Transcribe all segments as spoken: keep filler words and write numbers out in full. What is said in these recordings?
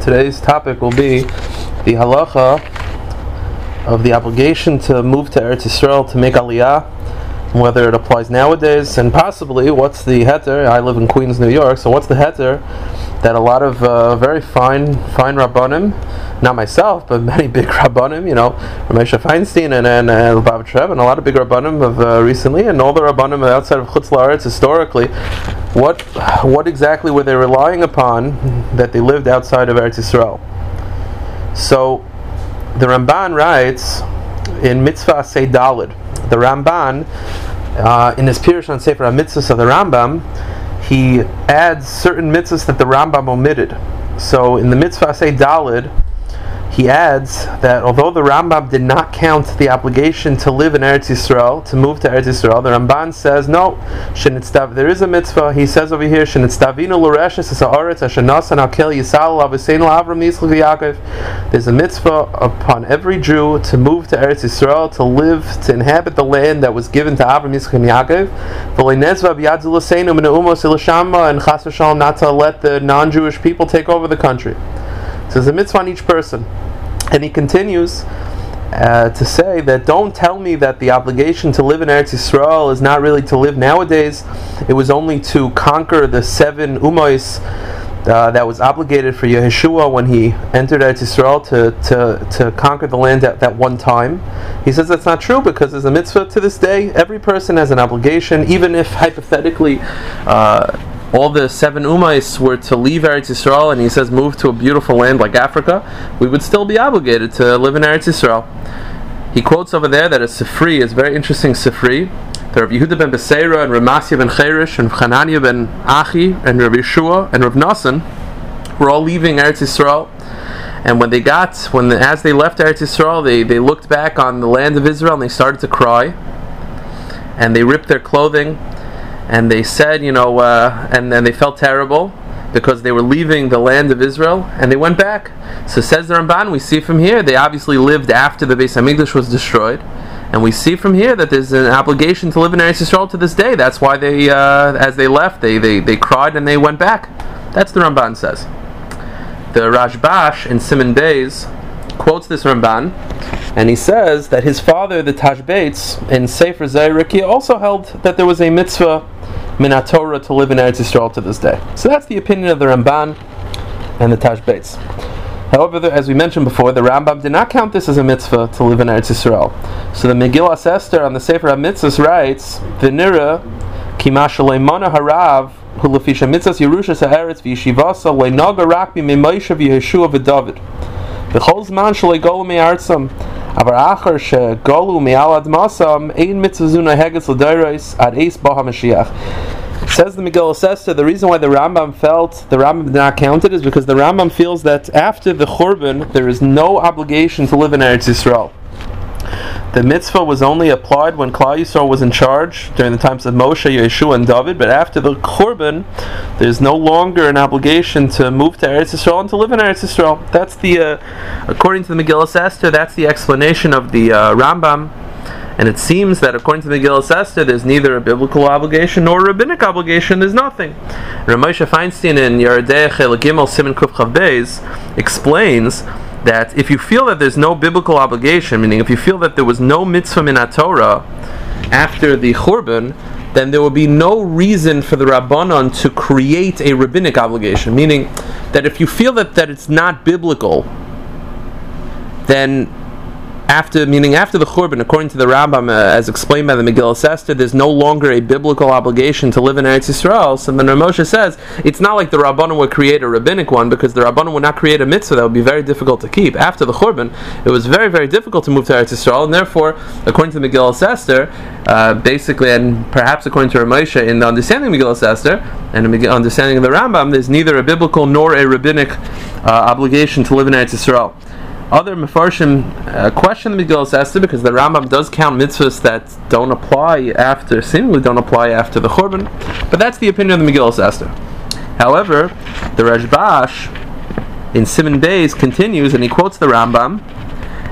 Today's topic will be the halacha of the obligation to move to Eretz Yisrael to make aliyah, whether it applies nowadays, and possibly what's the heter. I live in Queens, New York, so what's the heter that a lot of uh, very fine fine rabbanim, not myself, but many big rabbanim, you know, Ramesha Feinstein and and uh, Lubavitch Rebbe, and a lot of big rabbanim of uh, recently, and all the rabbanim outside of Chutz La'aretz historically, what what exactly were they relying upon that they lived outside of Eretz Yisrael? So the Ramban writes in Mitzvah Aseh Daled, the Ramban uh, in his Pirush on Sefer HaMitzvahs of the Rambam, he adds certain mitzvahs that the Rambam omitted. So in the Mitzvah Aseh Daled, he adds that although the Rambam did not count the obligation to live in Eretz Yisrael, to move to Eretz Yisrael, the Ramban says, no, there is a mitzvah. He says over here, there's a mitzvah upon every Jew to move to Eretz Yisrael, to live, to inhabit the land that was given to Avram, Yitzchak, and Yaakov, and chas v'shalom not to let the non-Jewish people take over the country. So there's a mitzvah on each person. And he continues uh, to say that don't tell me that the obligation to live in Eretz Yisrael is not really to live nowadays. It was only to conquer the seven umois uh, that was obligated for Yeshua when he entered Eretz Yisrael to, to, to conquer the land at that one time. He says that's not true because there's a mitzvah to this day. Every person has an obligation, even if hypothetically uh, all the seven ummahs were to leave Eretz Yisrael, and he says move to a beautiful land like Africa, we would still be obligated to live in Eretz Yisrael. He quotes over there that a Sifri is a very interesting Sifri. There are Yehuda ben Beseira and Ramasya ben Cherish and Chananya ben Achi and Rav Yeshua and Rav Nassan were all leaving Eretz Yisrael. And when they got, when the, as they left Eretz Yisrael, they, they looked back on the land of Israel and they started to cry. And they ripped their clothing. And they said, you know, uh, and then they felt terrible because they were leaving the land of Israel, and they went back. So says the Ramban, we see from here, they obviously lived after the Beis HaMikdash was destroyed, and we see from here that there's an obligation to live in Eretz Yisrael to this day. That's why they, uh, as they left, they, they, they cried and they went back. That's the Ramban says. The Rashbash in Siman Beis quotes this Ramban, and he says that his father, the Tashbeitz, in Sefer Zayriki, also held that there was a mitzvah min HaTorah to live in Eretz Yisrael to this day. So that's the opinion of the Ramban and the Tashbeitz. However, the, as we mentioned before, the Rambam did not count this as a mitzvah to live in Eretz Yisrael. So the Megillas Esther on the Sefer HaMitzvahs writes, V'nira ki ma sheleimana harav hu lefisha mitzvahs Yerushas ha'eretz v'yishivasa le'naga rak b'mimoshe v'Yeshua v'David. V'chol zman shalei golu me'artzam avar achar shegolu me'al admasam ein mitzvah zuna hegetz l'deiros ad eis ba HaMashiach. Says the Megillah Esther, the reason why the Rambam felt the Rambam did not count it is because the Rambam feels that after the Churban there is no obligation to live in Eretz Yisrael. The mitzvah was only applied when Klal Yisrael was in charge during the times of Moshe, Yeshua, and David, but after the Churban, there's no longer an obligation to move to Eretz Yisrael and to live in Eretz Yisrael. That's the, uh, according to the Megillah Esther, that's the explanation of the uh, Rambam. And it seems that according to the Megillah Esther, there's neither a biblical obligation nor a rabbinic obligation. There's nothing. Ramesha Feinstein in Yeridei Chelik Gimel Siman Kuf Chav Beis explains that if you feel that there's no biblical obligation, meaning if you feel that there was no mitzvah min HaTorah after the Churban, then there will be no reason for the Rabbanon to create a rabbinic obligation. Meaning that if you feel that, that it's not biblical, then after, meaning after the Churban, according to the Rambam, uh, as explained by the Megillah Esther, there's no longer a biblical obligation to live in Eretz Yisrael. So then Moshe says, it's not like the Rabbanon would create a rabbinic one, because the Rabbanon would not create a mitzvah that would be very difficult to keep. After the Churban, it was very, very difficult to move to Eretz Yisrael, and therefore, according to the Megillah Esther, uh, basically, and perhaps according to Ramoshe, in the understanding of Megillah Esther, and the understanding of the Rambam, there's neither a biblical nor a rabbinic uh, obligation to live in Eretz Yisrael. Other Mefarshim uh, question the Megillah Esther because the Rambam does count mitzvahs that don't apply after, seemingly don't apply after the Churban, but that's the opinion of the Megillah Esther. However, the Rashbash in Siman Beis continues and he quotes the Rambam,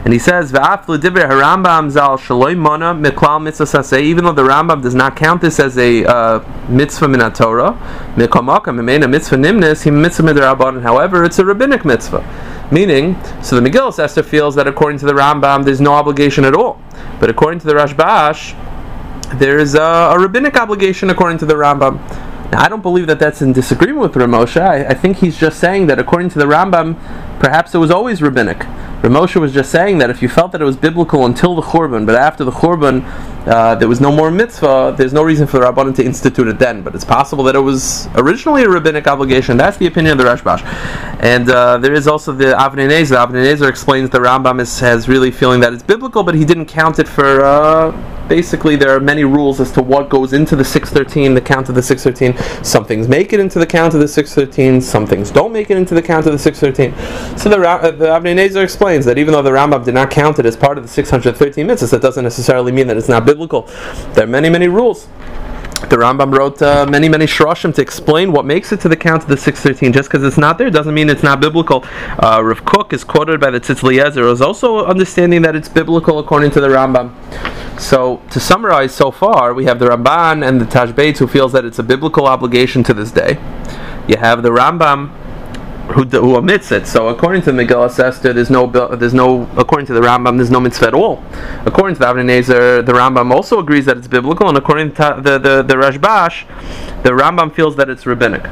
And he says, "V'af l'divrei harambam zal shaloi mana miklal mitzvah saseh." Even though the Rambam does not count this as a uh, mitzvah min haTorah, mikamaka mimeina mitzvah nimnis he mitzvah midrabanan. However, it's a rabbinic mitzvah. Meaning, so the Megillah Esther feels that according to the Rambam, there's no obligation at all. But according to the Rashbash, there's a, a rabbinic obligation according to the Rambam. Now, I don't believe that that's in disagreement with Rav Moshe. I, I think he's just saying that according to the Rambam, perhaps it was always rabbinic. Rav Moshe was just saying that if you felt that it was biblical until the Churban, but after the Churban uh, there was no more mitzvah, there's no reason for the Rabbanan to institute it then. But it's possible that it was originally a rabbinic obligation. That's the opinion of the Rashbash. And uh, there is also the Avnei Nezer. Avnei Nezer explains the Rambam is, has really feeling that it's biblical, but he didn't count it for... Uh, Basically, there are many rules as to what goes into the six thirteen, the count of the six thirteen. Some things make it into the count of the six thirteen, some things don't make it into the count of the six thirteen. So the, uh, the Avnei Nezer explains that even though the Rambam did not count it as part of the six hundred thirteen mitzvahs, that doesn't necessarily mean that it's not biblical. There are many, many rules. The Rambam wrote uh, many, many shroshim to explain what makes it to the count of the six thirteen. Just because it's not there doesn't mean it's not biblical. Uh, Rav Kook is quoted by the Tzitz Eliezer, who is also understanding that it's biblical according to the Rambam. So, to summarize so far, we have the Ramban and the Tashbetz who feels that it's a biblical obligation to this day. You have the Rambam who, who omits it. So, according to the Megillah Esther, there's no, there's no, according to the Rambam, there's no mitzvah at all. According to the Avnei Nezer, the Rambam also agrees that it's biblical, and according to the, the, the Rashbash, the Rambam feels that it's rabbinic.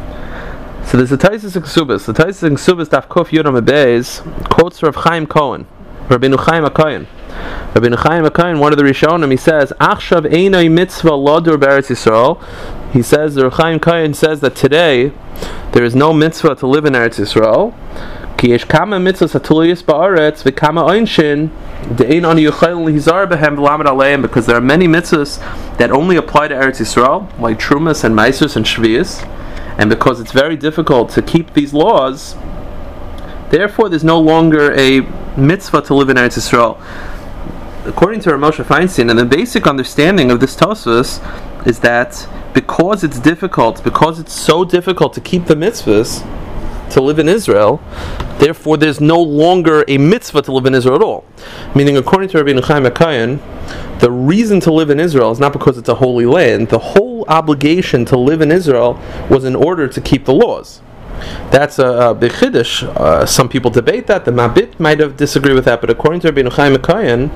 So, there's a Taisus and Ksubis. The Taisus and Ksubis, Daf Kuf Yudam Beis, quotes Rav Chaim Cohen, Rabbeinu Chaim HaKohen. Rabbeinu Chaim HaKohen, one of the Rishonim, he says, Achshav einay mitzvah ladur b'Eretz Yisrael. He says, the Rav Chaim HaKohen says that today there is no mitzvah to live in Eretz Yisrael. Ki yesh kama mitzvahs hatuliyos ba'aretz v'kama oinshin de'ein ani yuchayil lihizar behem v'lamed aleim, because there are many mitzvahs that only apply to Eretz Yisrael, like Trumas and Meisus and Shvius, and because it's very difficult to keep these laws, therefore there's no longer a mitzvah to live in Eretz Yisrael. According to Rav Moshe Feinstein, and the basic understanding of this Tosfos is that because it's difficult, because it's so difficult to keep the mitzvahs to live in Israel, therefore there's no longer a mitzvah to live in Israel at all. Meaning, according to Rabbeinu Chaim HaKohen, the reason to live in Israel is not because it's a holy land. The whole obligation to live in Israel was in order to keep the laws. That's a, a big chiddush. Uh, some people debate that. The Mabit might have disagreed with that, but according to Rabbeinu Chaim HaKohen,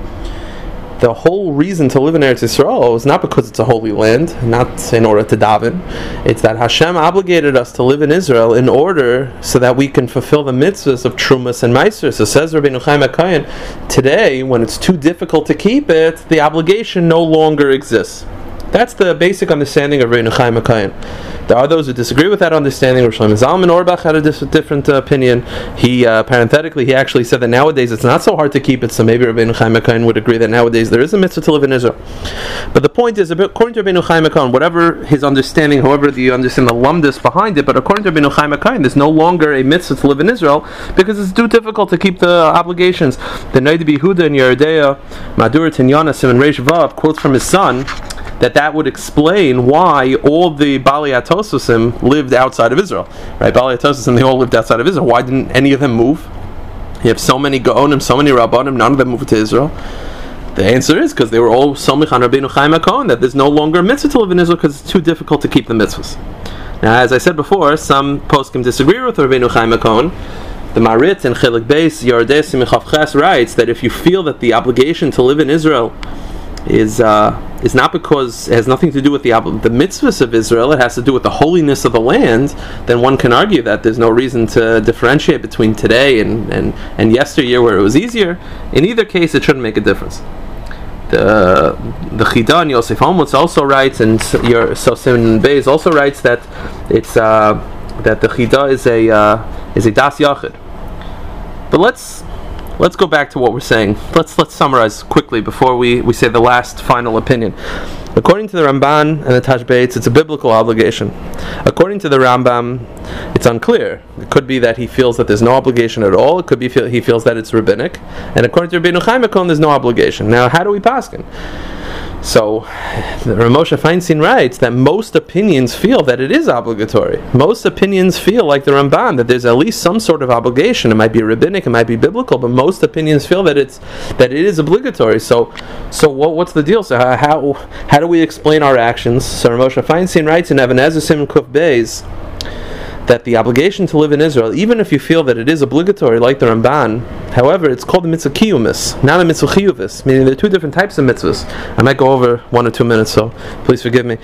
the whole reason to live in Eretz Yisrael is not because it's a holy land, not in order to daven. It's that Hashem obligated us to live in Israel in order so that we can fulfill the mitzvahs of Trumas and Meiser. So says Rabbeinu Chaim HaKohen, today, when it's too difficult to keep it, the obligation no longer exists. That's the basic understanding of Rabbeinu Chaim HaKohen. There are those who disagree with that understanding. Rosh Shlomo Zalman Auerbach had a dis- different uh, opinion. He, uh, parenthetically, he actually said that nowadays it's not so hard to keep it, so maybe Rabbeinu Chaim HaKohen would agree that nowadays there is a mitzvah to live in Israel. But the point is, according to Rabbeinu Chaim HaKohen, whatever his understanding, however you understand the lumdus behind it, but according to Rabbeinu Chaim HaKohen, there's no longer a mitzvah to live in Israel because it's too difficult to keep the obligations. The Noda B'Yehuda in Yeridea, Madur Tinyana Simon Reish Vav quotes from his son that that would explain why all the Bali Atososim lived outside of Israel. Right? Bali Atososim, they all lived outside of Israel. Why didn't any of them move? You have so many Gaonim, so many Rabbanim, none of them moved to Israel. The answer is because they were all Somich on Rabbeinu Chaim HaKohen, that there's no longer a mitzvah to live in Israel because it's too difficult to keep the mitzvahs. Now, as I said before, some poskim disagree with Rabbeinu Chaim HaKohen. The Marit and Chelik Beis Yordei Simichav Ches writes that if you feel that the obligation to live in Israel is uh, is not because it has nothing to do with the the mitzvahs of Israel, it has to do with the holiness of the land, then one can argue that there's no reason to differentiate between today and, and, and yesteryear where it was easier. In either case, it shouldn't make a difference. The the Chida and Yosef Holmutz also writes, and your so Simon Beis also writes that it's uh, that the Chida is a uh, is a das yachid. But let's Let's go back to what we're saying. Let's let's summarize quickly before we, we say the last final opinion. According to the Ramban and the Tashbetz, it's a biblical obligation. According to the Rambam, it's unclear. It could be that he feels that there's no obligation at all. It could be feel, he feels that it's rabbinic. And according to Rabbeinu Chaim HaKohen, there's no obligation. Now, how do we paskin? So, Rav Moshe Feinstein writes that most opinions feel that it is obligatory. Most opinions feel like the Ramban, that there's at least some sort of obligation. It might be rabbinic, it might be biblical, but most opinions feel that it's that it is obligatory. So, so what, what's the deal? So how how do we explain our actions? So Rav Moshe Feinstein writes in Even HaEzer Siman Kuf Beis that the obligation to live in Israel, even if you feel that it is obligatory, like the Ramban, however, it's called a mitzvah kiyumis, not a mitzvah chiyuvis, meaning there are two different types of mitzvahs. I might go over one or two minutes, so please forgive me.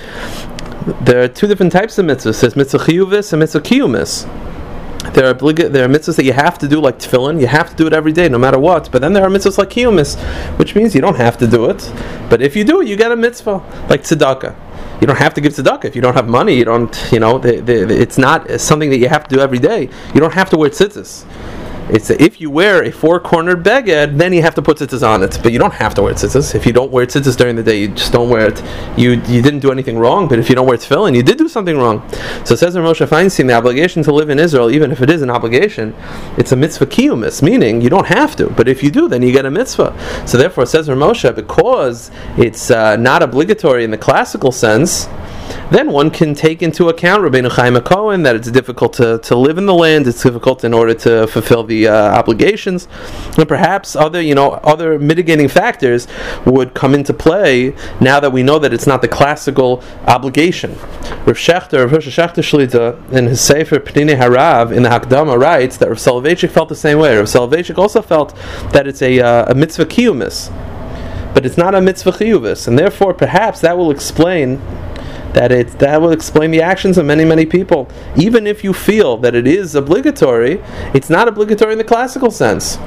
There are two different types of mitzvahs. There's mitzvah chiyuvis and mitzvah kiyumis. There are obliga- there are mitzvahs that you have to do, like tefillin. You have to do it every day, no matter what. But then there are mitzvahs like kiyumis, which means you don't have to do it. But if you do it, you get a mitzvah, like tzedakah. You don't have to give tzedakah if you don't have money. You don't, you know, the, the, the, it's not something that you have to do every day. You don't have to wear tzitzis. It's a, if you wear a four-cornered beged, then you have to put tzitzis on it. But you don't have to wear tzitzis. If you don't wear tzitzis during the day, you just don't wear it. You you didn't do anything wrong. But if you don't wear tefillin, you did do something wrong. So it says in Moshe Feinstein, the obligation to live in Israel, even if it is an obligation, it's a mitzvah kiyumis, meaning you don't have to. But if you do, then you get a mitzvah. So therefore, it says in Moshe, because it's uh, not obligatory in the classical sense, then one can take into account Rabbeinu Chaim HaKohen, that it's difficult to, to live in the land, it's difficult in order to fulfill the uh, obligations, and perhaps other, you know, other mitigating factors would come into play now that we know that it's not the classical obligation. Rav Shechter, Rav Hoshe Shechter Shlita, in his Sefer Pnei Harav in the Hakdama, writes that Rav Soloveitchik felt the same way. Rav Soloveitchik also felt that it's a, uh, a mitzvah kiyumis, but it's not a mitzvah chiyuvis, and therefore perhaps that will explain that it that will explain the actions of many, many people. Even if you feel that it is obligatory, it's not obligatory in the classical sense.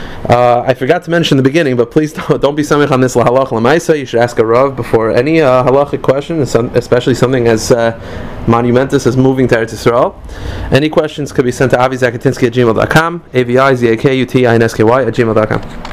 Uh, I forgot to mention in the beginning, but please don't, don't be samich on this lahalach l'maisa. You should ask a rav before any uh, halachic question, especially something as uh, monumentous as moving to Eretz Yisrael. Any questions could be sent to avi zakatinsky at gmail dot com, A V I Z A K U T I N S K Y at gmail dot com.